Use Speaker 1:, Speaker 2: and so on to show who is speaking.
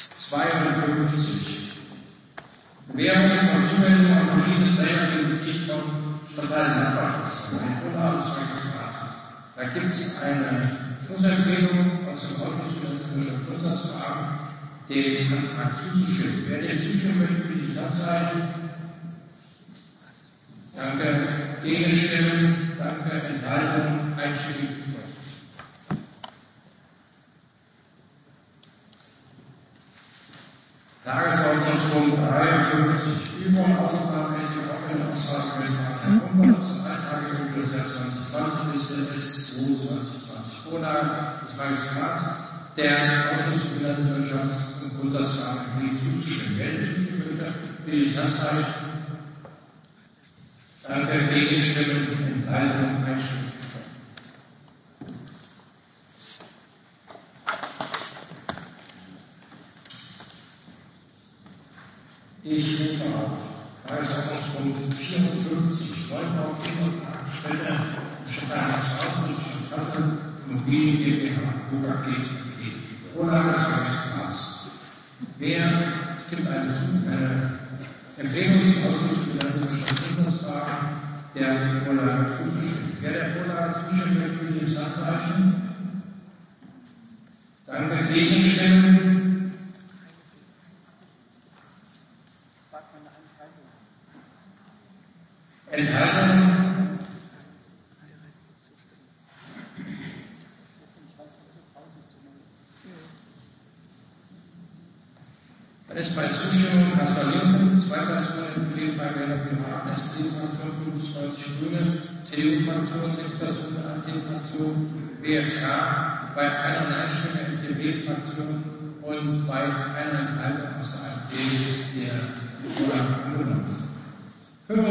Speaker 1: 52. Bewerbungen und Zumeldungen an verschiedene Träger im Gebiet von Stadtteil-Nachbarstraße. Ein Vorhaben des Magistrats. Da gibt es eine Schlussempfehlung aus dem Ordnungsgesetzlichen Grundsatzverfahren, dem Antrag zuzustimmen. Wer dem zustimmen möchte, bitte ich Handzeichen. Danke. Gegenstimmen. Danke. Enthaltung. Einstimmig. Tagesordnungspunkt 53. Übung und Aufgabenrechte auf den Aussage mit Dreistage für das Jahr 2020 bis S2 2020. Vorlage des Magistrats der Ausschussbehörden Wirtschafts- und Grundsatzfragen für die zuzustimmen. Wer zustimmen möchte, bitte ich Handzeichen. Danke. Gegenstimmen. Enthaltung. Einstimmig. Ich rufe auf Tagesordnungspunkt 54, Neubau, Kindertagesstätte, Stadtteilhaus und Kassel, Immobilien GmbH, UKG, Vorlage des Magistrats. Es gibt eine Empfehlung des Ausschusses für die Stadtbundesfragen, der Vorlage zustimmt. Wer der Vorlage zustimmt, möchte bitte das Handzeichen. Danke. Gegenstimmen. Enthaltung. Dann ist bei Zustimmung Kassel-Linken, zweiter Briefbeihälter Piraten, SPD-Fraktion, 95 Grüne, CDU-Fraktion, 6 Personen, AfD-Fraktion, BFK, bei einer Nein-Stimme FDP-Fraktion und bei einer Enthaltung aus der AfD